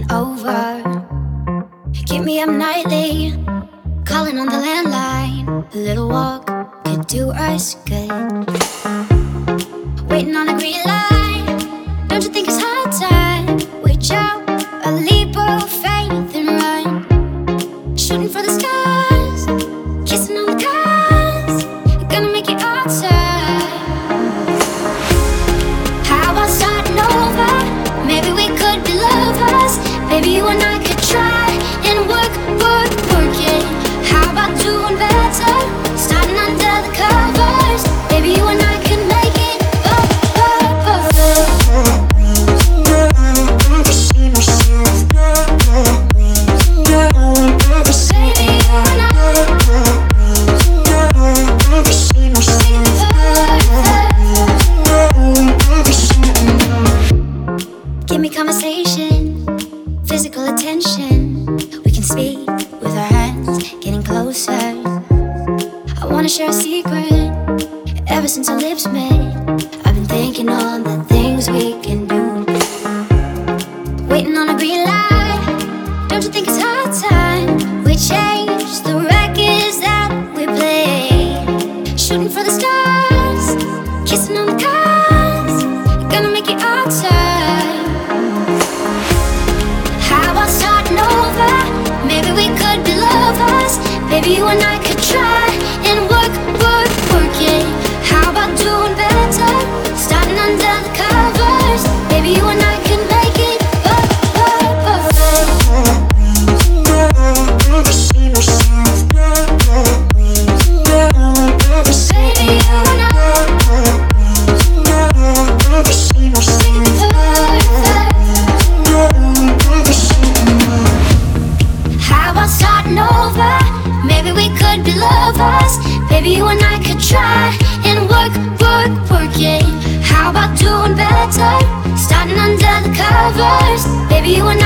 coming over. Keep me up nightly, calling on the landline. A little walk could do us good. Waiting on a green light, don't you think it's high time? Reach out, a leap of faith and run. Shooting for the stars, kissing on the cars. Gonna make it all time. How about starting over? Maybe we could be lovers. Maybe you and I could try and work it. How about doing better? Starting under the covers. Maybe you and I can make it give me conversation, physical attention. We can speak with our hands, getting closer. I wanna share a secret. Ever since our lips met, I've been thinking on the things we can do. Waiting on a green light, don't you think it's high time? We change the records that we play. Shooting for the stars, kissing on the cars. Gonna make it all time. How about starting over? Maybe we could be lovers. Maybe you and I could try and work it. How about doing better? Starting under the covers. Maybe you and I can make it How about starting over? Maybe we could be lovers. Maybe you and I could try and work it. How about doing better? Starting under the covers. Maybe you and